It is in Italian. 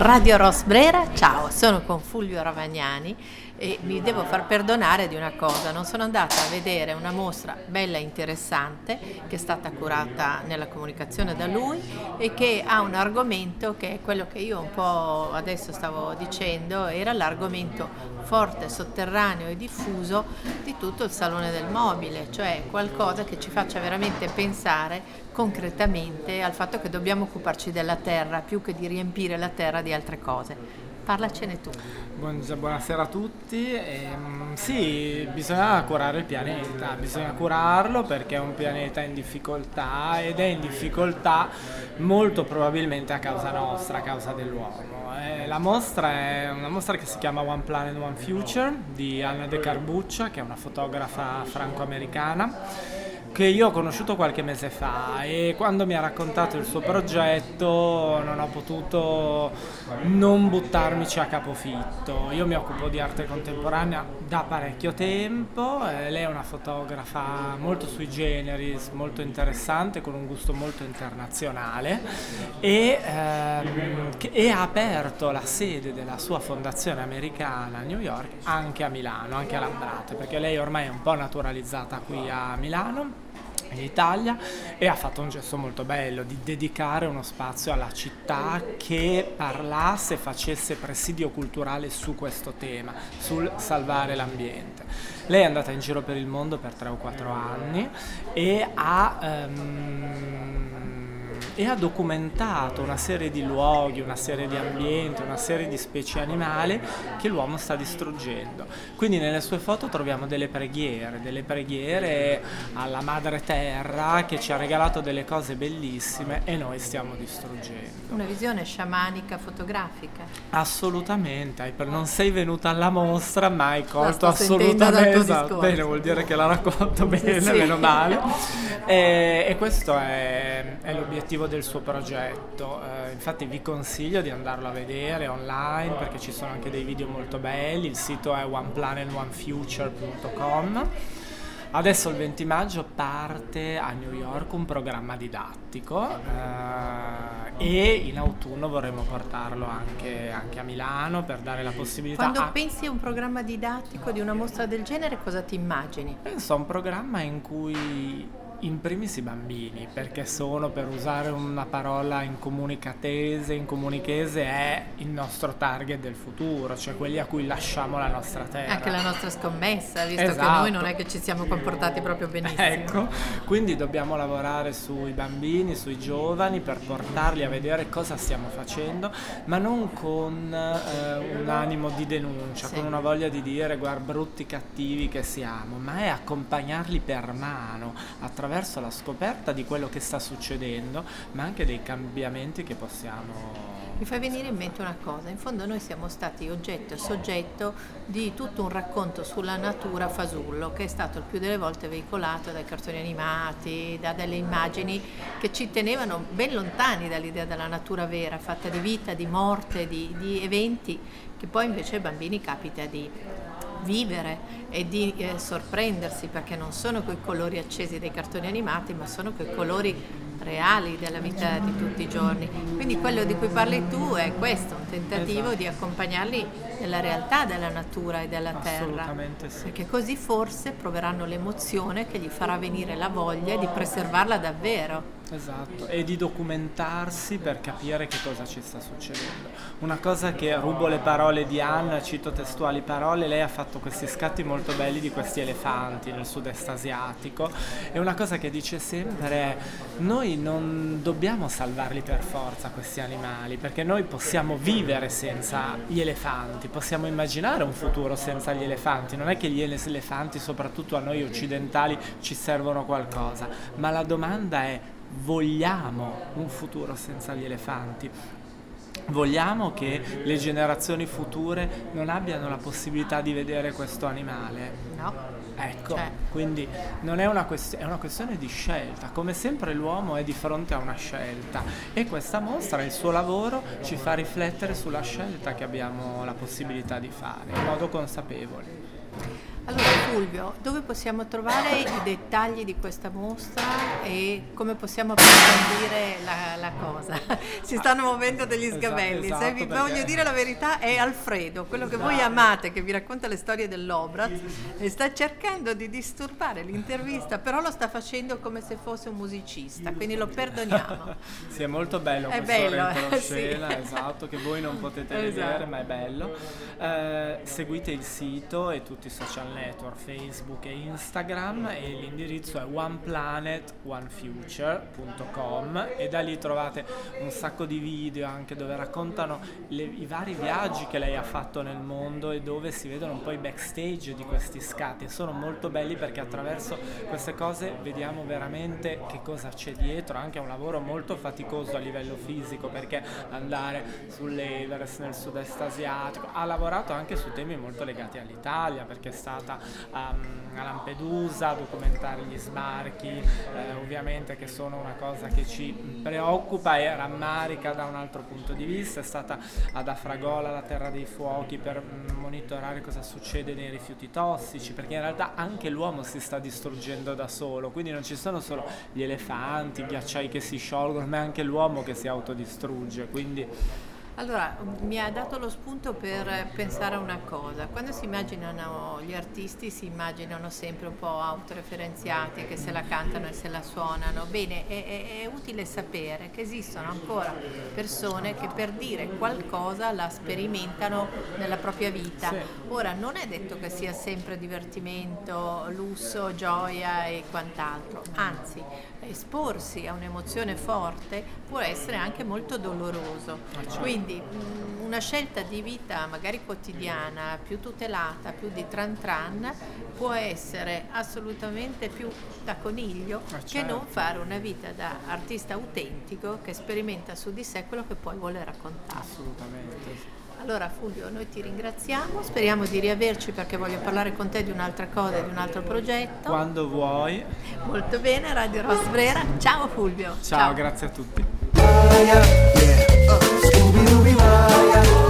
Radio Rosbrera, ciao, sono con Fulvio Ravagnani e mi devo far perdonare di una cosa, non sono andata a vedere una mostra bella e interessante che è stata curata nella comunicazione da lui e che ha un argomento che è quello che io un po' adesso stavo dicendo, era l'argomento forte, sotterraneo e diffuso di tutto il Salone del Mobile, cioè qualcosa che ci faccia veramente pensare concretamente al fatto che dobbiamo occuparci della terra più che di riempire la terra di altre cose. Parlacene tu. Buonasera a tutti. Sì, bisogna curare il pianeta, bisogna curarlo perché è un pianeta in difficoltà ed è in difficoltà molto probabilmente a causa nostra, a causa dell'uomo. La mostra è una mostra che si chiama One Planet, One Future di Anna De Carbuccia, che è una fotografa franco-americana che io ho conosciuto qualche mese fa, e quando mi ha raccontato il suo progetto non ho potuto non buttarmici a capofitto. Io mi occupo di arte contemporanea da parecchio tempo, lei è una fotografa molto sui generis, molto interessante, con un gusto molto internazionale e ha aperto la sede della sua fondazione americana a New York anche a Milano, anche a Lambrate, perché lei ormai è un po' naturalizzata qui a Milano, in Italia, e ha fatto un gesto molto bello di dedicare uno spazio alla città che parlasse, facesse presidio culturale su questo tema, sul salvare l'ambiente. Lei è andata in giro per il mondo per 3 o 4 anni e ha documentato una serie di luoghi, una serie di ambienti, una serie di specie animali che l'uomo sta distruggendo. Quindi nelle sue foto troviamo delle preghiere alla madre terra che ci ha regalato delle cose bellissime e noi stiamo distruggendo. Una visione sciamanica fotografica. Assolutamente, non sei venuta alla mostra ma hai colto assolutamente. Esatto. Bene, vuol dire che la racconto bene, sì. Meno male. E questo è l'obiettivo del suo progetto. Infatti vi consiglio di andarlo a vedere online perché ci sono anche dei video molto belli. Il sito è oneplanetonfuture.com. Adesso il 20 maggio parte a New York un programma didattico e in autunno vorremmo portarlo anche a Milano per dare la possibilità. Quando pensi a un programma didattico di una mostra del genere, cosa ti immagini? Penso a un programma in cui in primis i bambini, perché sono, per usare una parola in comunicatese, in comunichese, è il nostro target del futuro, cioè quelli a cui lasciamo la nostra terra. Anche la nostra scommessa, visto Esatto. Che noi non è che ci siamo comportati proprio benissimo. Ecco, quindi dobbiamo lavorare sui bambini, sui giovani, per portarli a vedere cosa stiamo facendo, ma non con un animo di denuncia, sì, con una voglia di dire guarda brutti cattivi che siamo, ma è accompagnarli per mano attraverso la scoperta di quello che sta succedendo, ma anche dei cambiamenti che possiamo. Mi fa venire in mente una cosa, in fondo noi siamo stati oggetto e soggetto di tutto un racconto sulla natura fasullo che è stato il più delle volte veicolato dai cartoni animati, da delle immagini che ci tenevano ben lontani dall'idea della natura vera, fatta di vita, di morte, di eventi che poi invece ai bambini capita di vivere e di sorprendersi, perché non sono quei colori accesi dei cartoni animati, ma sono quei colori reali della vita di tutti i giorni. Quindi quello di cui parli tu è questo, un tentativo, esatto, di accompagnarli nella realtà della natura e della terra. Assolutamente sì. Perché così forse proveranno l'emozione che gli farà venire la voglia di preservarla davvero. Esatto, e di documentarsi per capire che cosa ci sta succedendo. Una cosa che, rubo le parole di Anna, cito testuali parole, lei ha fatto questi scatti molto belli di questi elefanti nel sud-est asiatico, e una cosa che dice sempre è: noi non dobbiamo salvarli per forza questi animali, perché noi possiamo vivere senza gli elefanti, possiamo immaginare un futuro senza gli elefanti, non è che gli elefanti, soprattutto a noi occidentali, ci servono qualcosa, ma la domanda è: vogliamo un futuro senza gli elefanti? Vogliamo che le generazioni future non abbiano la possibilità di vedere questo animale? No. Ecco, quindi non è una questione, è una questione di scelta. Come sempre l'uomo è di fronte a una scelta, e questa mostra, il suo lavoro, ci fa riflettere sulla scelta che abbiamo la possibilità di fare in modo consapevole. Allora, Fulvio, dove possiamo trovare i dettagli di questa mostra e come possiamo approfondire la cosa? Si stanno muovendo degli sgabelli. Esatto, Se vi voglio dire la verità, è Alfredo, quello che voi amate, che vi racconta le storie dell'Obraz, e sta cercando di disturbare l'intervista, però lo sta facendo come se fosse un musicista, quindi lo perdoniamo. Sì, è molto bello È questo bello, retroscena, sì. esatto, che voi non potete vedere, ma è bello. Seguite il sito e tutti i social network, Facebook e Instagram, e l'indirizzo è oneplanet.onefuture.com, e da lì trovate un sacco di video anche dove raccontano i vari viaggi che lei ha fatto nel mondo e dove si vedono un po' i backstage di questi scatti. Sono molto belli perché attraverso queste cose vediamo veramente che cosa c'è dietro, anche un lavoro molto faticoso a livello fisico, perché andare sull'Everest nel sud-est asiatico, ha lavorato anche su temi molto legati all'Italia, perché è stata a Lampedusa a documentare gli sbarchi, ovviamente, che sono una cosa che ci preoccupa e rammarica da un altro punto di vista. È stata ad Afragola, la terra dei fuochi, per monitorare cosa succede nei rifiuti tossici, perché in realtà anche l'uomo si sta distruggendo da solo, quindi non ci sono solo gli elefanti, i ghiacciai che si sciolgono, ma è anche l'uomo che si autodistrugge, quindi... Allora, mi ha dato lo spunto per pensare a una cosa. Quando si immaginano gli artisti, si immaginano sempre un po' autoreferenziati, che se la cantano e se la suonano. Bene, è utile sapere che esistono ancora persone che per dire qualcosa la sperimentano nella propria vita. Sì. Ora, non è detto che sia sempre divertimento, lusso, gioia e quant'altro, anzi, esporsi a un'emozione forte può essere anche molto doloroso. Quindi una scelta di vita magari quotidiana, più tutelata, più di tran tran, può essere assolutamente più da coniglio che non fare una vita da artista autentico che sperimenta su di sé quello che poi vuole raccontare. Assolutamente. Allora Fulvio, noi ti ringraziamo, speriamo di riaverci perché voglio parlare con te di un'altra cosa, di un altro progetto. Quando vuoi. Molto bene, Radio Rosbrera. Ciao Fulvio. Ciao, grazie a tutti. Scooby-Dooby-Maya.